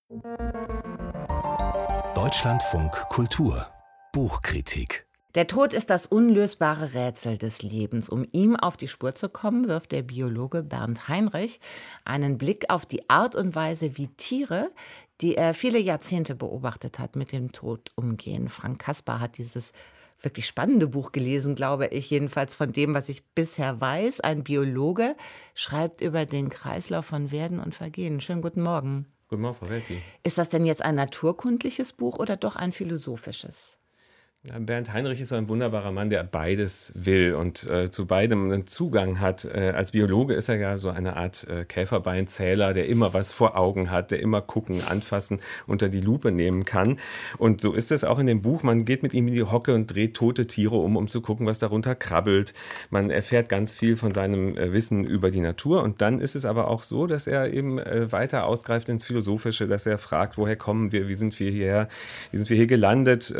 Deutschlandfunk Kultur Buchkritik. Der Tod ist das unlösbare Rätsel des Lebens. Um ihm auf die Spur zu kommen, wirft der Biologe Bernd Heinrich einen Blick auf die Art und Weise, wie Tiere, die er viele Jahrzehnte beobachtet hat, mit dem Tod umgehen. Frank Caspar hat dieses wirklich spannende Buch gelesen, glaube ich, jedenfalls von dem, was ich bisher weiß. Ein Biologe schreibt über den Kreislauf von Werden und Vergehen. Schönen guten Morgen. Guten Morgen, Frau Welti. Ist das denn jetzt ein naturkundliches Buch oder doch ein philosophisches? Ja, Bernd Heinrich ist so ein wunderbarer Mann, der beides will und zu beidem einen Zugang hat. Als Biologe ist er ja so eine Art Käferbeinzähler, der immer was vor Augen hat, der immer gucken, anfassen, unter die Lupe nehmen kann. Und so ist es auch in dem Buch. Man geht mit ihm in die Hocke und dreht tote Tiere um zu gucken, was darunter krabbelt. Man erfährt ganz viel von seinem Wissen über die Natur. Und dann ist es aber auch so, dass er eben weiter ausgreift ins Philosophische, dass er fragt, woher kommen wir, wie sind wir hier gelandet,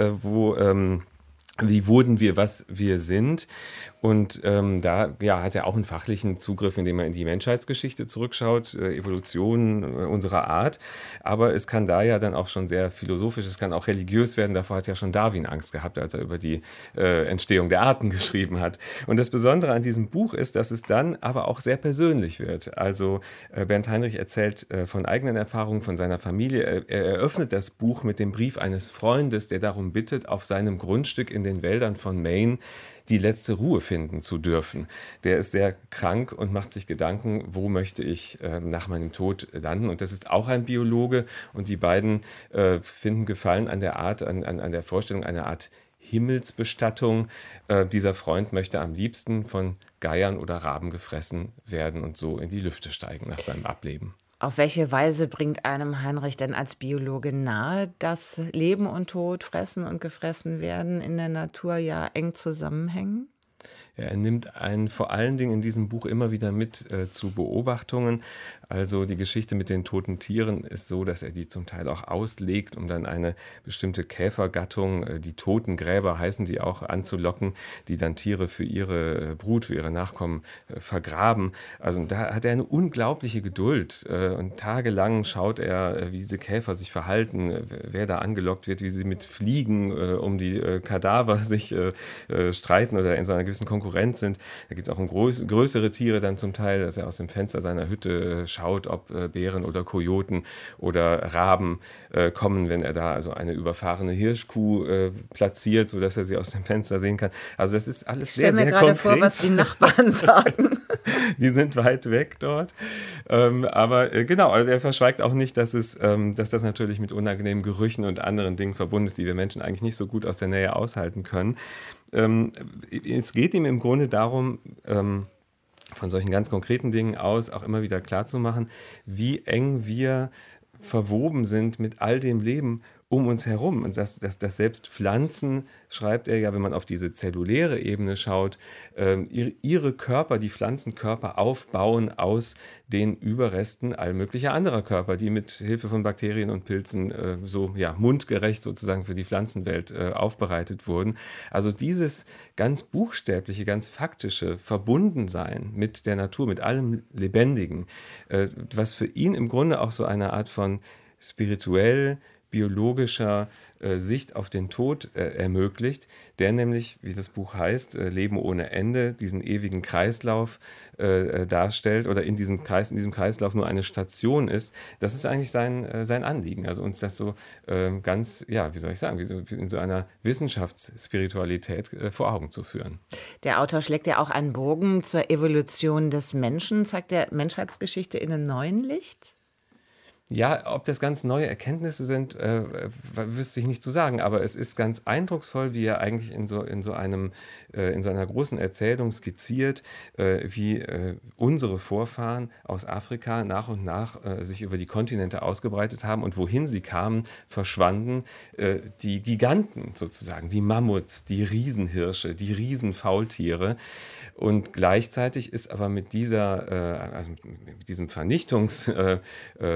wie wurden wir, was wir sind? Und da hat er auch einen fachlichen Zugriff, indem er in die Menschheitsgeschichte zurückschaut, Evolution unserer Art. Aber es kann da ja dann auch schon sehr philosophisch, es kann auch religiös werden. Davor hat ja schon Darwin Angst gehabt, als er über die Entstehung der Arten geschrieben hat. Und das Besondere an diesem Buch ist, dass es dann aber auch sehr persönlich wird. Also Bernd Heinrich erzählt von eigenen Erfahrungen, von seiner Familie. Er eröffnet das Buch mit dem Brief eines Freundes, der darum bittet, auf seinem Grundstück in den Wäldern von Maine die letzte Ruhe finden zu dürfen. Der ist sehr krank und macht sich Gedanken, wo möchte ich nach meinem Tod landen. Und das ist auch ein Biologe. Und die beiden finden Gefallen an der Art, an der Vorstellung einer Art Himmelsbestattung. Dieser Freund möchte am liebsten von Geiern oder Raben gefressen werden und so in die Lüfte steigen nach seinem Ableben. Auf welche Weise bringt einem Heinrich denn als Biologe nahe, dass Leben und Tod, Fressen und gefressen werden in der Natur ja eng zusammenhängen? Ja, er nimmt einen vor allen Dingen in diesem Buch immer wieder mit zu Beobachtungen. Also die Geschichte mit den toten Tieren ist so, dass er die zum Teil auch auslegt, um dann eine bestimmte Käfergattung, die Totengräber heißen die auch, anzulocken, die dann Tiere für ihre Brut, für ihre Nachkommen vergraben. Also da hat er eine unglaubliche Geduld und tagelang schaut er, wie diese Käfer sich verhalten, wer da angelockt wird, wie sie mit Fliegen um die Kadaver sich streiten oder in so einer gewissen Konkurrenz sind. Da geht es auch um größere Tiere dann zum Teil, dass er aus dem Fenster seiner Hütte schaut, ob Bären oder Kojoten oder Raben kommen, wenn er da also eine überfahrene Hirschkuh platziert, sodass er sie aus dem Fenster sehen kann. Also das ist alles sehr, sehr konkret. Ich stelle mir gerade vor, was die Nachbarn sagen. Die sind weit weg dort. Aber genau, also er verschweigt auch nicht, dass das natürlich mit unangenehmen Gerüchen und anderen Dingen verbunden ist, die wir Menschen eigentlich nicht so gut aus der Nähe aushalten können. Es geht ihm im Grunde darum, von solchen ganz konkreten Dingen aus auch immer wieder klarzumachen, wie eng wir verwoben sind mit all dem Leben um uns herum. Und dass selbst Pflanzen, schreibt er ja, wenn man auf diese zelluläre Ebene schaut, ihre Körper, die Pflanzenkörper aufbauen aus den Überresten all möglicher anderer Körper, die mit Hilfe von Bakterien und Pilzen mundgerecht sozusagen für die Pflanzenwelt aufbereitet wurden. Also dieses ganz buchstäbliche, ganz faktische Verbundensein mit der Natur, mit allem Lebendigen, was für ihn im Grunde auch so eine Art von biologischer Sicht auf den Tod ermöglicht, der nämlich, wie das Buch heißt, Leben ohne Ende, diesen ewigen Kreislauf darstellt oder in diesem Kreislauf nur eine Station ist. Das ist eigentlich sein Anliegen, also uns das so ganz, wie soll ich sagen, wie so in so einer Wissenschaftsspiritualität vor Augen zu führen. Der Autor schlägt ja auch einen Bogen zur Evolution des Menschen, zeigt der Menschheitsgeschichte in einem neuen Licht? Ja, ob das ganz neue Erkenntnisse sind, wüsste ich nicht zu sagen, aber es ist ganz eindrucksvoll, wie er eigentlich in so einer großen Erzählung skizziert, wie unsere Vorfahren aus Afrika nach und nach sich über die Kontinente ausgebreitet haben und wohin sie kamen, verschwanden die Giganten sozusagen, die Mammuts, die Riesenhirsche, die Riesenfaultiere. Und gleichzeitig ist aber mit diesem Vernichtungszug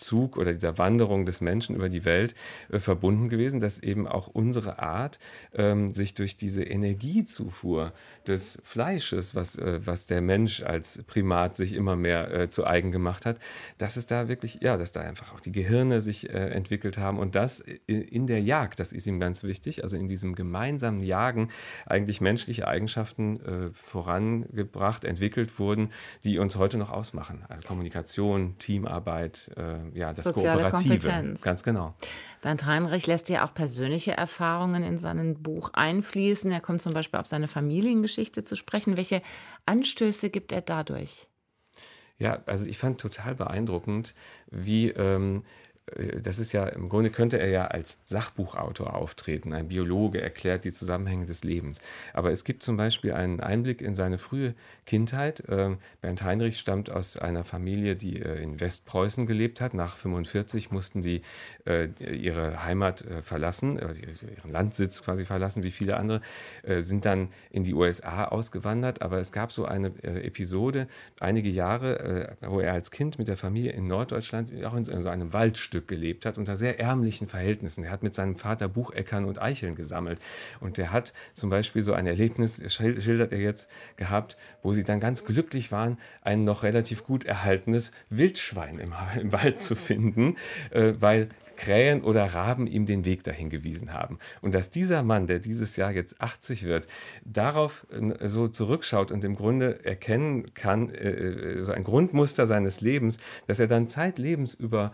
Zug oder dieser Wanderung des Menschen über die Welt verbunden gewesen, dass eben auch unsere Art sich durch diese Energiezufuhr des Fleisches, was der Mensch als Primat sich immer mehr zu eigen gemacht hat, dass es da wirklich, ja, dass da einfach auch die Gehirne sich entwickelt haben und das in der Jagd, das ist ihm ganz wichtig, also in diesem gemeinsamen Jagen eigentlich menschliche Eigenschaften vorangebracht, entwickelt wurden, die uns heute noch ausmachen. Also Kommunikation, Teamarbeit, ja, das Soziale Kooperative. Kompetenz. Ganz genau. Bernd Heinrich lässt ja auch persönliche Erfahrungen in sein Buch einfließen. Er kommt zum Beispiel auf seine Familiengeschichte zu sprechen. Welche Anstöße gibt er dadurch? Ja, also ich fand total beeindruckend, wie das ist ja, im Grunde könnte er ja als Sachbuchautor auftreten. Ein Biologe erklärt die Zusammenhänge des Lebens. Aber es gibt zum Beispiel einen Einblick in seine frühe Kindheit. Bernd Heinrich stammt aus einer Familie, die in Westpreußen gelebt hat. Nach 1945 mussten die ihre Heimat verlassen, ihren Landsitz quasi verlassen, wie viele andere, sind dann in die USA ausgewandert. Aber es gab so eine Episode, einige Jahre, wo er als Kind mit der Familie in Norddeutschland auch in so einem Waldstück gelebt hat, unter sehr ärmlichen Verhältnissen. Er hat mit seinem Vater Bucheckern und Eicheln gesammelt. Und der hat zum Beispiel so ein Erlebnis, schildert er jetzt, gehabt, wo sie dann ganz glücklich waren, ein noch relativ gut erhaltenes Wildschwein im Wald zu finden, weil Krähen oder Raben ihm den Weg dahin gewiesen haben. Und dass dieser Mann, der dieses Jahr jetzt 80 wird, darauf so zurückschaut und im Grunde erkennen kann, so ein Grundmuster seines Lebens, dass er dann zeitlebens über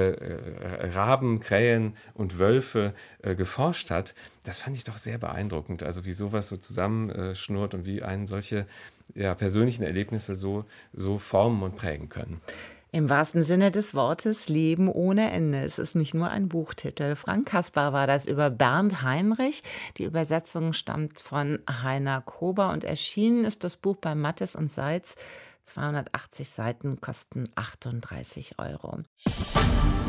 Raben, Krähen und Wölfe geforscht hat, das fand ich doch sehr beeindruckend. Also wie sowas so zusammenschnurrt und wie einen solche persönlichen Erlebnisse so formen und prägen können. Im wahrsten Sinne des Wortes Leben ohne Ende. Es ist nicht nur ein Buchtitel. Frank Caspar war das über Bernd Heinrich. Die Übersetzung stammt von Heiner Kober und erschienen ist das Buch bei Mattes und Seitz. 280 Seiten kosten 38 €.